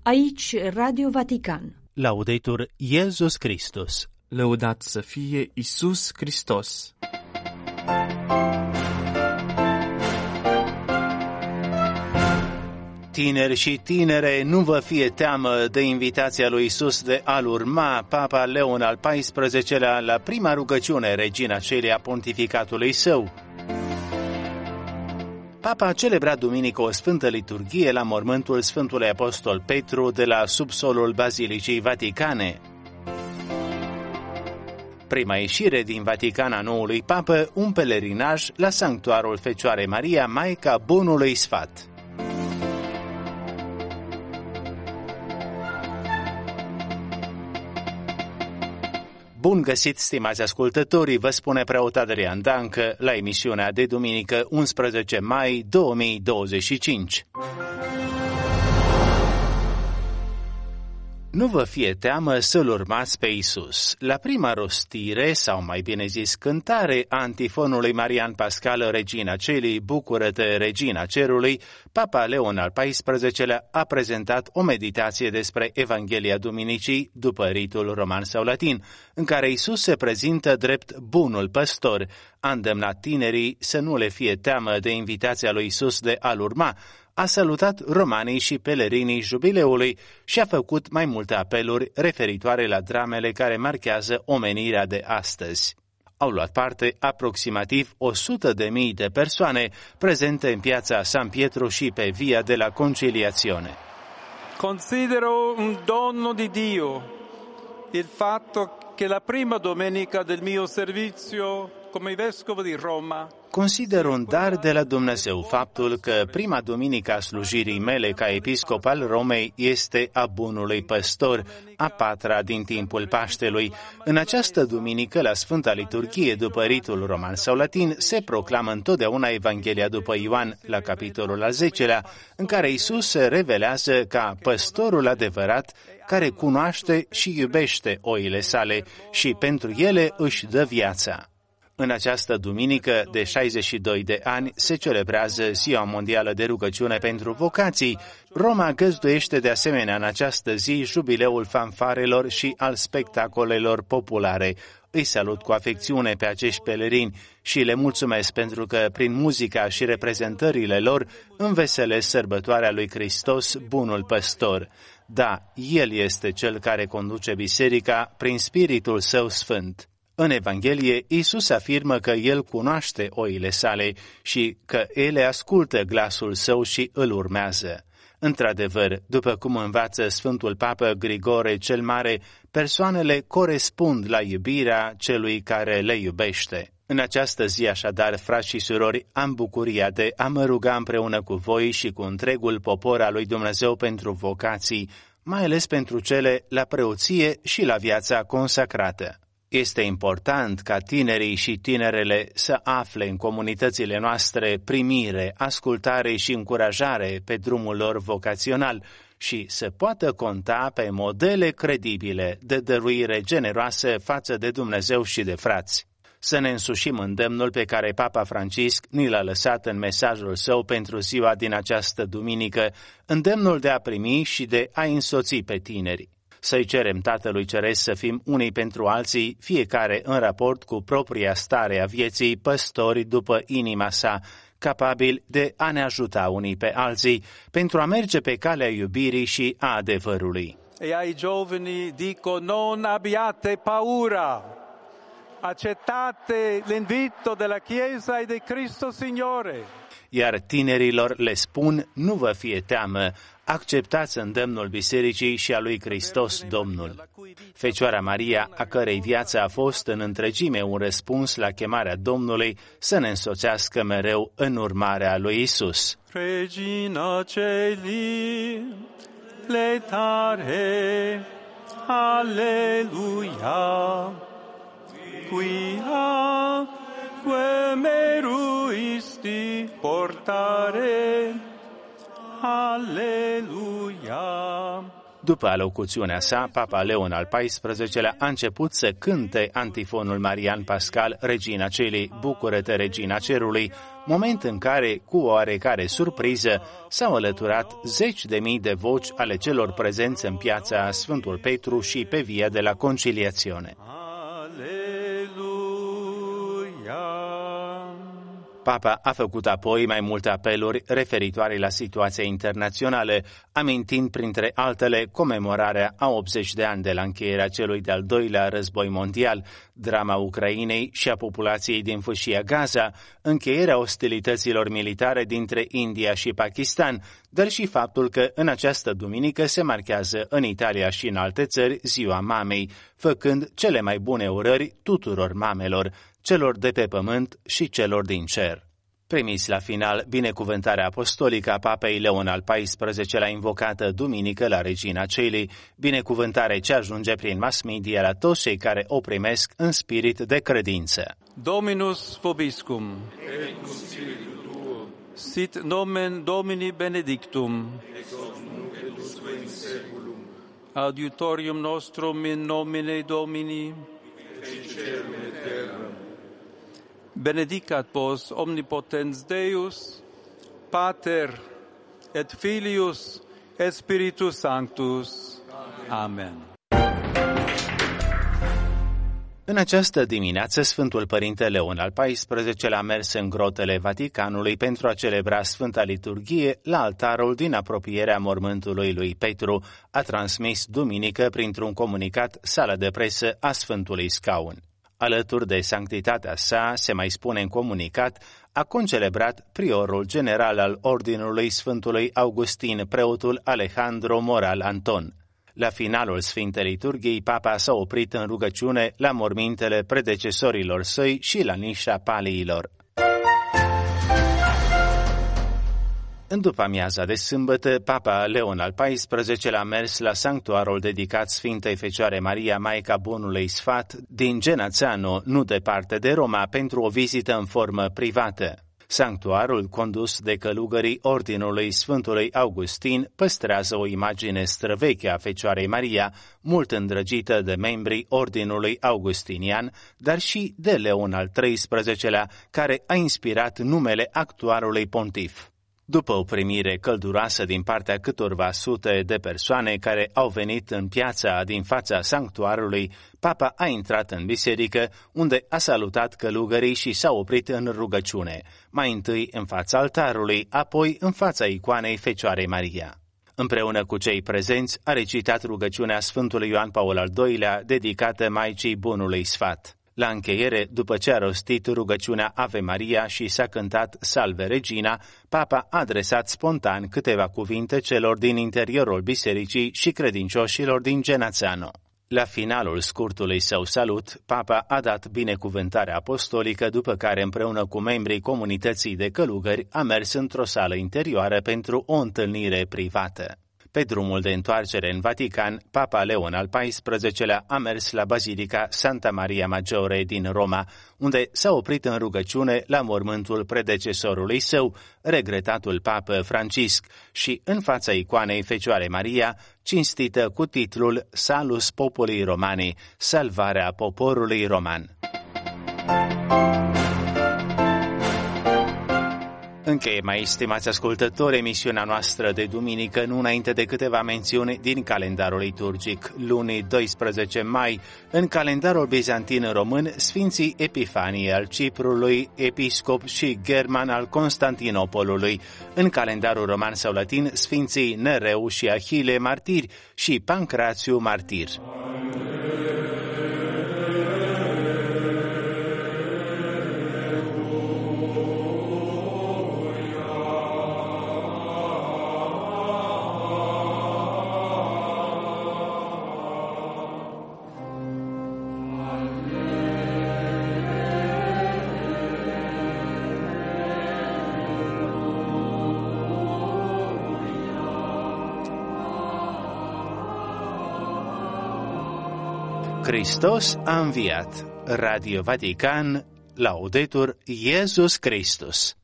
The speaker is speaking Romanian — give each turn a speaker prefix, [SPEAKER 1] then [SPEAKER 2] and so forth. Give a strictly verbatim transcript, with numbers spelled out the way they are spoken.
[SPEAKER 1] Aici Radio Vatican.
[SPEAKER 2] Laudetur Iesus Christus.
[SPEAKER 3] Lăudat să fie Iisus Hristos.
[SPEAKER 2] Tineri și tinere, nu vă fie teamă de invitația lui Iisus de a-L urma. Papa Leon al paisprezecelea, la prima rugăciune, Regina Coeli a pontificatului său. Papa a celebrat duminică o sfântă liturghie la mormântul Sfântului Apostol Petru de la subsolul Bazilicii Vaticane. Prima ieșire din Vatican a noului papă, un pelerinaj la sanctuarul Fecioarei Maria, Maica Bunului Sfat. Bun găsit, stimați ascultătorii, vă spune preot Adrian Dancă la emisiunea de duminică unsprezece mai două mii douăzeci și cinci. Nu vă fie teamă să-L urmați pe Iisus. La prima rostire, sau mai bine zis cântare, a antifonului Marian Pascal, Regina Coeli, Bucură-te, Regina Cerului, Papa Leon al paisprezecelea a prezentat o meditație despre Evanghelia Duminicii după ritul roman sau latin, în care Iisus se prezintă drept bunul păstor. A îndemnat tinerii să nu le fie teamă de invitația lui Iisus de a-L urma, a salutat romanii și pelerinii jubileului și a făcut mai multe apeluri referitoare la dramele care marchează omenirea de astăzi. Au luat parte aproximativ o sută de mii de persoane prezente în piața San Pietro și pe Via della Conciliazione.
[SPEAKER 4] Considero un dono di Dio il fatto che la prima domenica del mio servizio come vescovo di Roma.
[SPEAKER 2] Consider un dar de la Dumnezeu faptul că prima duminică a slujirii mele ca episcop al Romei este a bunului păstor, a patra din timpul Paștelui. În această duminică, la Sfânta Liturghie, după ritul roman sau latin, se proclamă întotdeauna Evanghelia după Ioan, la capitolul al zecelea, în care Iisus se revelează ca păstorul adevărat, care cunoaște și iubește oile sale și pentru ele își dă viața. În această duminică de șaizeci și doi de ani se celebrează Ziua Mondială de Rugăciune pentru Vocații. Roma găzduiește de asemenea în această zi jubileul fanfarelor și al spectacolelor populare. Îi salut cu afecțiune pe acești pelerini și le mulțumesc pentru că prin muzica și reprezentările lor înveselesc sărbătoarea lui Hristos, bunul păstor. Da, El este Cel care conduce biserica prin Spiritul Său Sfânt. În Evanghelie, Iisus afirmă că El cunoaște oile sale și că ele ascultă glasul Său și îl urmează. Într-adevăr, după cum învață Sfântul Papă Grigore cel Mare, persoanele corespund la iubirea celui care le iubește. În această zi, așadar, frați și surori, am bucuria de a mă ruga împreună cu voi și cu întregul popor al lui Dumnezeu pentru vocații, mai ales pentru cele la preoție și la viața consacrată. Este important ca tinerii și tinerele să afle în comunitățile noastre primire, ascultare și încurajare pe drumul lor vocațional și să poată conta pe modele credibile de dăruire generoasă față de Dumnezeu și de frați. Să ne însușim îndemnul pe care Papa Francisc ni l-a lăsat în mesajul său pentru ziua din această duminică, îndemnul de a primi și de a însoți pe tineri. Să-i cerem Tatălui Ceresc să fim unii pentru alții, fiecare în raport cu propria stare a vieții, păstori după inima sa, capabili de a ne ajuta unii pe alții, pentru a merge pe calea iubirii și a adevărului.
[SPEAKER 4] E ai giovani dico non abbiate paura, accettate l'invito della Chiesa e di Cristo Signore.
[SPEAKER 2] Iar tinerilor le spun, nu vă fie teamă, acceptați îndemnul Bisericii și a lui Hristos Domnul. Fecioara Maria, a cărei viață a fost în întregime un răspuns la chemarea Domnului, să ne însoțească mereu în urmarea lui Isus.
[SPEAKER 4] Regina Coeli, letare, alleluia, quia que meruisti portare, alleluia.
[SPEAKER 2] După alocuțiunea sa, Papa Leon al paisprezecelea a început să cânte antifonul Marian Pascal, Regina Coeli, Bucură-te, Regina Cerului, moment în care, cu oarecare surpriză, s-au alăturat zeci de mii de voci ale celor prezenți în piața Sfântul Petru și pe Via de la Conciliazione. Papa a făcut apoi mai multe apeluri referitoare la situația internațională, amintind printre altele comemorarea a optzeci de ani de la încheierea celui de-al doilea război mondial, drama Ucrainei și a populației din fâșia Gaza, încheierea ostilităților militare dintre India și Pakistan, dar și faptul că în această duminică se marchează în Italia și în alte țări Ziua Mamei, făcând cele mai bune urări tuturor mamelor, celor de pe pământ și celor din cer. Primiți la final binecuvântarea apostolică a Papei Leon al paisprezecelea invocată duminică la Regina Coeli, binecuvântare ce ajunge prin mass media la toți cei care o primesc în spirit de credință.
[SPEAKER 4] Dominus vobiscum. Sit nomen Domini benedictum. Adiutorium nostrum in nomine Domini. Benedicat vos omnipotens Deus, Pater et Filius et Spiritus Sanctus. Amen.
[SPEAKER 2] În această dimineață, Sfântul Părinte Leon al paisprezecelea a mers în grotele Vaticanului pentru a celebra Sfânta Liturghie la altarul din apropierea mormântului lui Petru, a transmis duminică printr-un comunicat sala de presă a Sfântului Scaun. Alături de sanctitatea sa, se mai spune în comunicat, a concelebrat priorul general al Ordinului Sfântului Augustin, preotul Alejandro Moral Anton. La finalul Sfintei Liturghiei, Papa s-a oprit în rugăciune la mormintele predecesorilor săi și la nișa paliilor. În după-amiaza de sâmbătă, Papa Leon al paisprezecelea a mers la sanctuarul dedicat Sfintei Fecioare Maria, Maica Bunului Sfat, din Genazzano, nu departe de Roma, pentru o vizită în formă privată. Sanctuarul, condus de călugării Ordinului Sfântului Augustin, păstrează o imagine străveche a Fecioarei Maria, mult îndrăgită de membrii Ordinului Augustinian, dar și de Leon al treisprezecelea, care a inspirat numele actualului pontif. După o primire călduroasă din partea câtorva sute de persoane care au venit în piața din fața sanctuarului, Papa a intrat în biserică, unde a salutat călugării și s-a oprit în rugăciune, mai întâi în fața altarului, apoi în fața icoanei Fecioarei Maria. Împreună cu cei prezenți, a recitat rugăciunea Sfântului Ioan Paul al doilea, dedicată Maicii Bunului Sfat. La încheiere, după ce a rostit rugăciunea Ave Maria și s-a cântat Salve Regina, Papa a adresat spontan câteva cuvinte celor din interiorul bisericii și credincioșilor din Genazzano. La finalul scurtului său salut, Papa a dat binecuvântarea apostolică, după care împreună cu membrii comunității de călugări a mers într-o sală interioară pentru o întâlnire privată. Pe drumul de întoarcere în Vatican, Papa Leon al paisprezecelea a mers la Bazilica Santa Maria Maggiore din Roma, unde s-a oprit în rugăciune la mormântul predecesorului său, regretatul Papă Francisc, și în fața icoanei Fecioare Maria, cinstită cu titlul Salus Populi Romani, salvarea poporului roman. Încheiem aici, stimați ascultători, emisiunea noastră de duminică, nu înainte de câteva mențiuni din calendarul liturgic. Luni doisprezece mai, în calendarul bizantin român, Sfinții Epifanie al Ciprului, episcop, și German al Constantinopolului. În calendarul roman sau latin, Sfinții Nereu și Ahile martiri și Pancrațiu martir. Hristos a înviat. Radio Vatican, Laudetur Iesus Christus.